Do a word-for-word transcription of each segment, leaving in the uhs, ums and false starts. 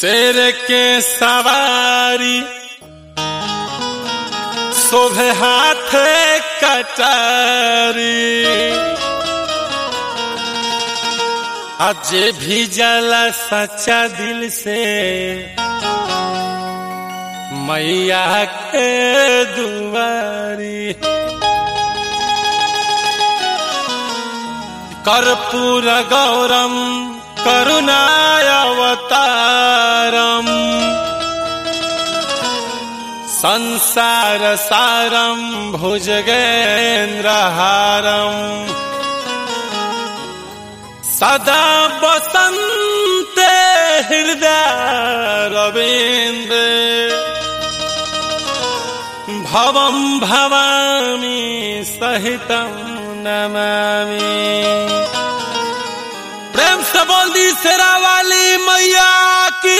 शेर के सवारी शोभे हाथ कटारी आज भी जला सच्चा दिल से मैया के दुआरी कर्पूर गौरम करुणाय अवतारम संसार सारम भुजगेन्द्रहारम सदा बसन्ते हृदय रवीन्द्र भवं भवामी सहितं नमामि। प्रेम से बोल दी शेरा वाली मैया की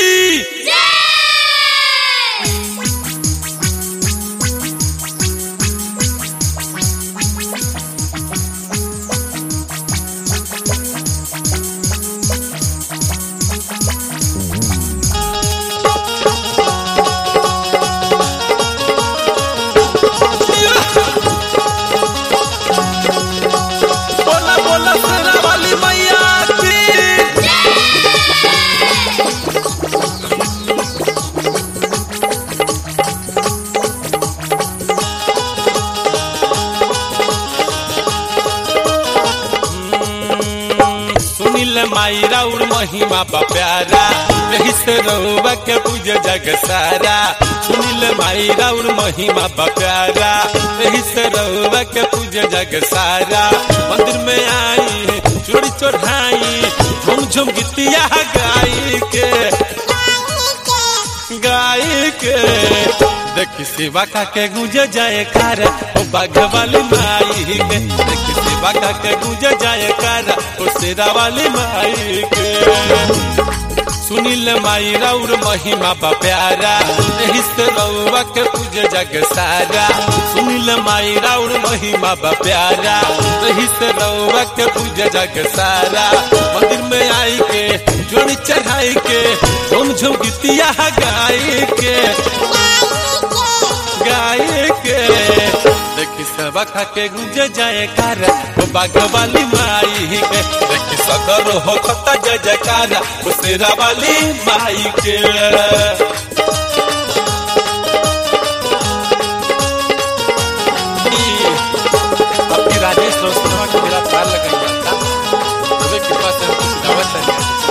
माई राउर महिमा प्यारा यही से रहुआ के पूज जग सारा। सुनील माई राउर महिमा प्यारा यही से रहुआ के पूज जग सारा। मंदिर में आई चोरी चढ़ाई झुम झुम गीतिया गाई के गाई के देखी सेवा का के गुंजे जाए कार ओ बाघ वाली माई के देखी सेवा का के गुंजे जाए कार ओ शेरा वाली माई के। सुनील माई राउर महिमा प्यारा यही से रउआ के पूज जग सारा। सुनील माई राउर महिमा प्यारा यही से रउआ के पूज जग सारा। मंदिर में आई के जोड़ी चढ़ाई के झुम झुम गीतिया गाई के गाय के देखी सब खा के गुंजे जाए कार वो बाघ वाली माई के देखी सदर हो खता जय जयकार वो शेरा वाली माई के। आपकी राजेश रोशनवा को मेरा प्यार लगाई था मुझे कृपा से कुछ दावत है।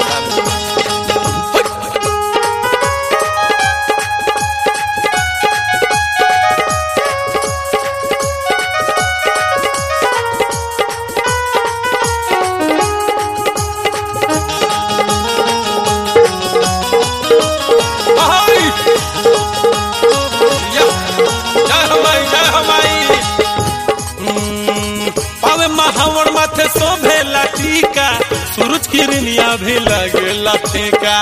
महावर माथे शोभेला टीका सूरज किरनिया भी लगेला टीका।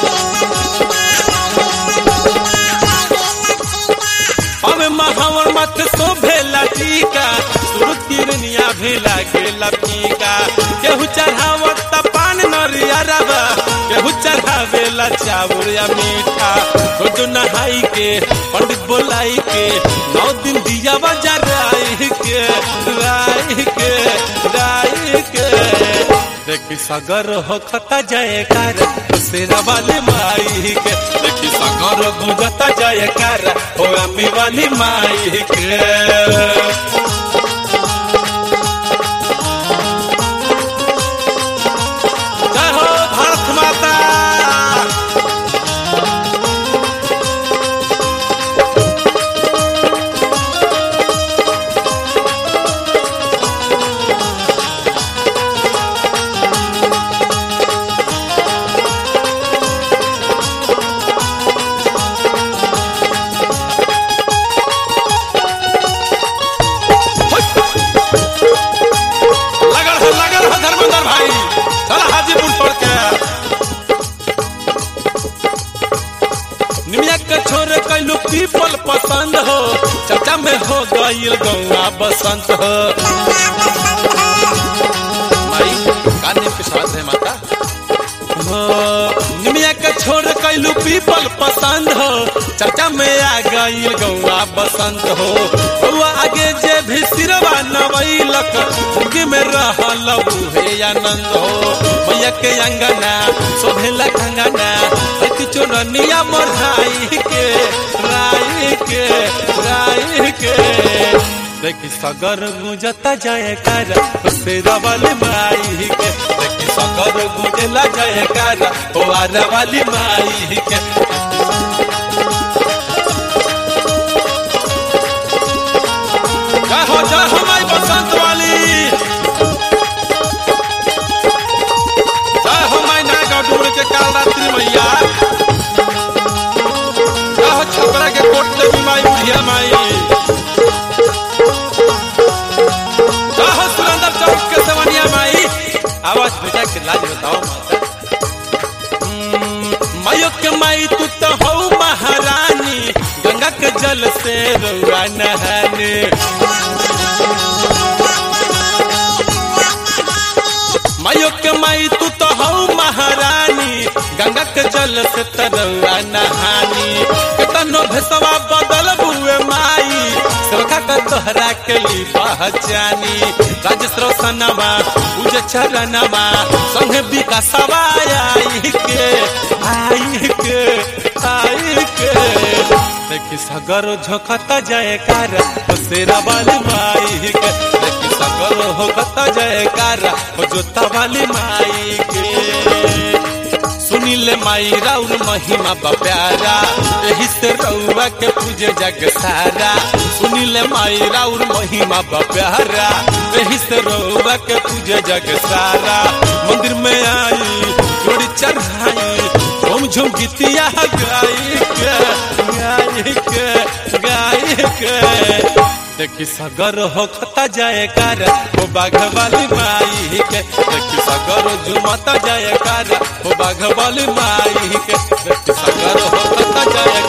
अबे महावर माथे शोभेला टीका सूरज किरनिया भी लगेला टीका। केहू चढ़ावत पान नरिया रवा केहू चढ़ावेला चावल या मीठा। रोज नहाई के पंडित बोलाई के नौ दिन दिया बजा राई के राई के राई के देखी सगर हो खता जाए कार शेरा वाली माई के देखी सगर गुजता जाए कार हो अम्मी वाली माई के। जय हो भारत माता। छोरे कैलू पीपल पसंद हो चचा में हो गईल गौआ बसंत हो। माई काने के साथ है माता हो निमिया के छोड़ कैलू पीपल पसंद हो चर्चा में आ गई गौआ बसंत हो गौआ आगे जे भी सिरवा नवैलक उनके में रहल उहे आनंद हो मैया के अंगना शोभेला कंगना अति चोरनिया मोरहाई के राई के राई के देखी सगर गुंजता जयकार शेरा वाली माई के देखी सगर गुंजला जयकार वारा वाली माई के जय हो जय हो माई बसंत वाली जय हो माई नागा डूर के काल रात्रि मैया जय हो छपरा के कोट देवी माई बुढ़िया माई आवाज बेटा के लाज बताओ मायो के माई तू तो हो महारानी गंगा के जल से रउआ नहाने मायो के माई तू तो हो महारानी गंगा के जल से तरउआ नहानी केतनो भेसवा बदल बुए माई सरखा का तोहरा के ली पहचानी राजश्रो सनमा उजे चरणमा संगे विकासवा आई के आई के आई के देखी सगर झोंकता जयकार शेरा वाली माई के देखी सगर होकता जयकार जोता वाली माई के सुनीले माई राउर महिमा बप्यारा यही से रउआ के पूजे जग सारा सुनीले माई राउर महिमा बप्यारा यही से रउआ के पूजे जग सारा मंदिर में आई जोड़ी चढ़ाई झूम झूम गीतिया गाई के गाई के गाई के देखी सगर होखता जयकार ओ बाघ वाली माई के देखी सगर झुमता जयकार ओ बाघ वाली माई के देखी सगर होखता जयकार।